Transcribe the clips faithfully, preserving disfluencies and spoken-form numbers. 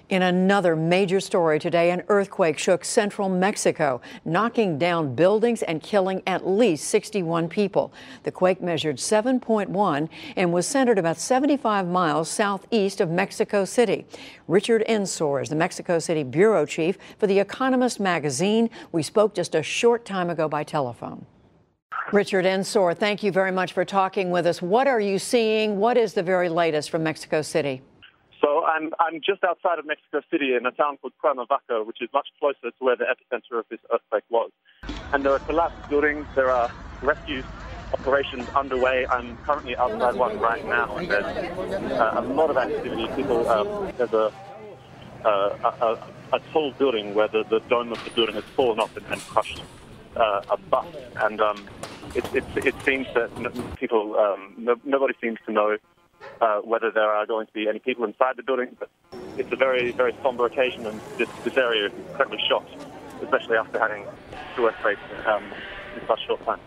In another major story today, an earthquake shook central Mexico, knocking down buildings and killing at least sixty-one people. The quake measured seven point one and was centered about seventy-five miles southeast of Mexico City. Richard Ensor is the Mexico City bureau chief for The Economist magazine. We spoke just a short time ago by telephone. Richard Ensor, thank you very much for talking with us. What are you seeing? What is the very latest from Mexico City? So I'm I'm just outside of Mexico City in a town called Cuernavaca, which is much closer to where the epicenter of this earthquake was. And there are collapsed buildings. There are rescue operations underway. I'm currently outside one right now, and there's uh, a lot of activity. People, uh, there's a, uh, a a tall building where the, the dome of the building has fallen off and, and crushed uh, a bus. And um, it, it, it seems that people, um, no, nobody seems to know Uh, whether there are going to be any people inside the building, but it's a very, very somber occasion, and this, this area is incredibly shocked, especially after having two earthquakes um, in such short time.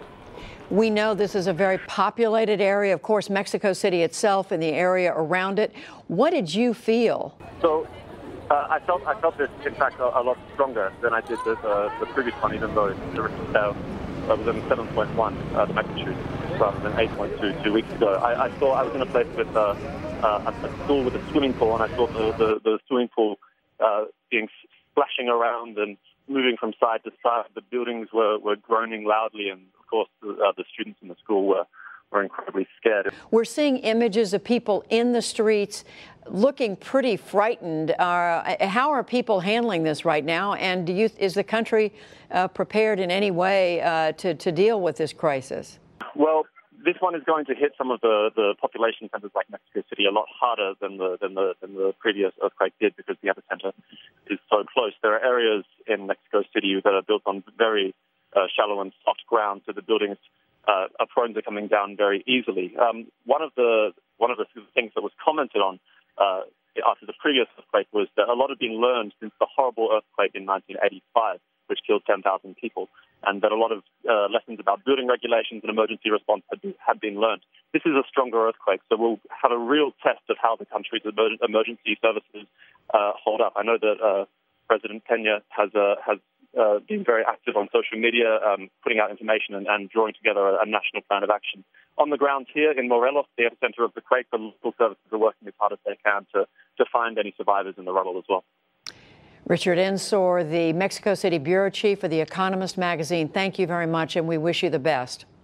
We know this is a very populated area, of course, Mexico City itself and the area around it. What did you feel? So uh, I felt I felt this, in fact, a, a lot stronger than I did the, uh, the previous one, even though the Richter scale uh, was only seven point one, uh, the magnitude, rather than eight point two two weeks ago. I, I saw I was in a place with uh, uh, a school with a swimming pool, and I saw the, the, the swimming pool uh, being splashing around and moving from side to side. The buildings were, were groaning loudly, and of course the, uh, the students in the school were, were incredibly scared. We're seeing images of people in the streets looking pretty frightened. Uh, how are people handling this right now? And do you, is the country uh, prepared in any way uh, to, to deal with this crisis? Well, this one is going to hit some of the, the population centers like Mexico City a lot harder than the, than the than the previous earthquake did, because the epicenter is so close. There are areas in Mexico City that are built on very uh, shallow and soft ground, so the buildings uh, are prone to coming down very easily. Um, one of the one of the things that was commented on uh, after the previous earthquake was that a lot had been learned since the horrible earthquake in nineteen eighty-five, which killed ten thousand people, and that a lot of uh, lessons about building regulations and emergency response had been, had been learned. This is a stronger earthquake, so we'll have a real test of how the country's emer- emergency services uh, hold up. I know that uh, President Peña has uh, has uh, been very active on social media, um, putting out information and, and drawing together a, a national plan of action. On the ground here in Morelos, the epicenter of the quake, the local services are working as hard as they can to, to find any survivors in the rubble as well. Richard Ensor, the Mexico City bureau chief for The Economist magazine, thank you very much, and we wish you the best.